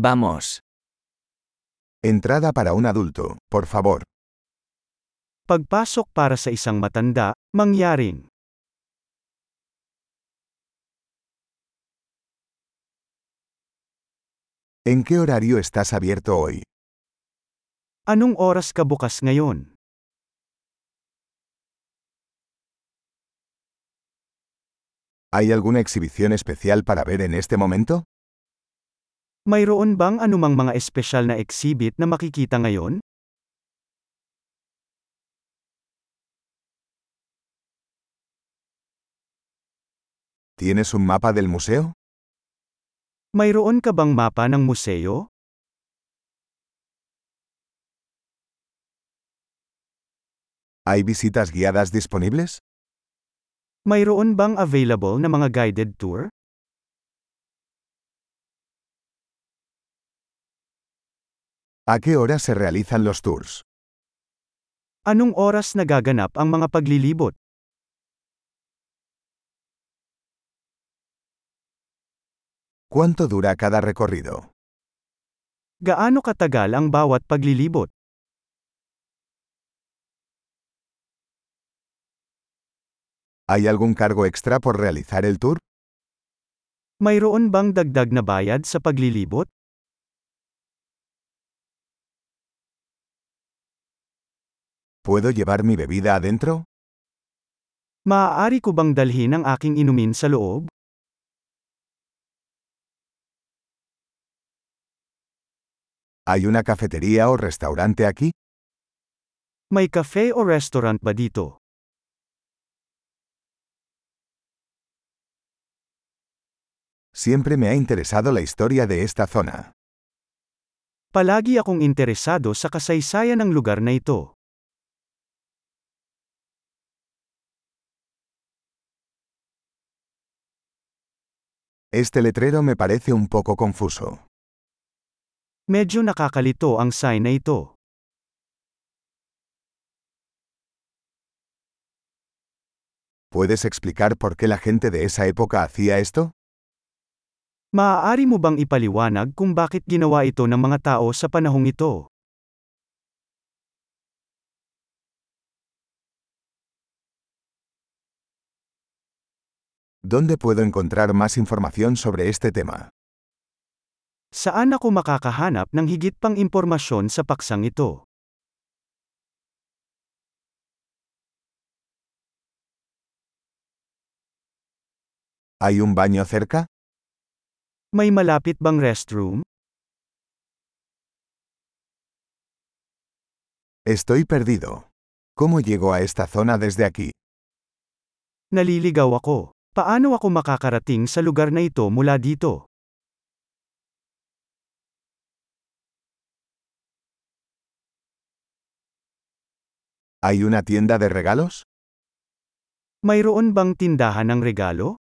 Vamos. Entrada para un adulto, por favor. Pagpasok para sa isang matanda, mangyaring. ¿En qué horario estás abierto hoy? Anong oras ka bukas ngayon? ¿Hay alguna exhibición especial para ver en este momento? Mayroon bang anumang mga espesyal na exhibit na makikita ngayon? ¿Tienes un mapa del museo? Mayroon ka bang mapa ng museo? ¿Hay visitas guiadas disponibles? Mayroon bang available na mga guided tour? ¿A qué hora se realizan los tours? Anong oras nagaganap ang mga paglilibot? ¿Cuánto dura cada recorrido? Gaano katagal ang bawat paglilibot? ¿Hay algún cargo extra por realizar el tour? Mayroon bang dagdag na bayad sa paglilibot? ¿Puedo llevar mi bebida adentro? Maaari ko bang dalhin ang aking inumin sa loob? ¿Hay una cafetería o restaurante aquí? May cafe o restaurant ba dito? Siempre me ha interesado la historia de esta zona. Palagi akong interesado sa kasaysayan ng lugar na ito. Este letrero me parece un poco confuso. Medyo nakakalito ang sign na ito. ¿Puedes explicar por qué la gente de esa época hacía esto? Maaari mo bang ipaliwanag kung bakit ginawa ito ng mga tao sa panahong ito? ¿Dónde puedo encontrar más información sobre este tema? Saan ako makakahanap ng higit pang impormasyon sa paksang ito? ¿Hay un baño cerca? May malapit bang restroom? Estoy perdido. ¿Cómo llego a esta zona desde aquí? Naliligaw ako. Paano ako makakarating sa lugar na ito mula dito? ¿Hay una tienda de regalos? Mayroon bang tindahan ng regalo?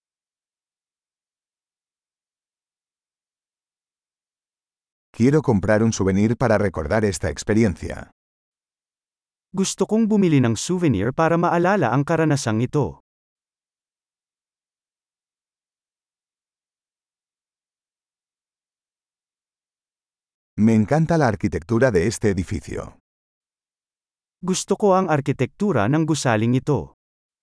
Quiero comprar un souvenir para recordar esta experiencia. Gusto kong bumili ng souvenir para maalala ang karanasang ito. Me encanta la arquitectura de este edificio. Gusto ko ang arkitektura ng gusaling ito.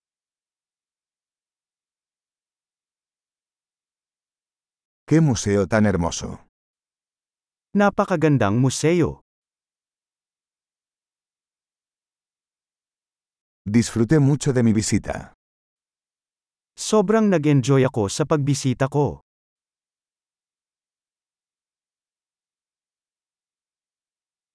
¡Qué museo tan hermoso! Napakagandang museo. Disfruté mucho de mi visita. Sobrang nag-enjoy ako sa pagbisita ko.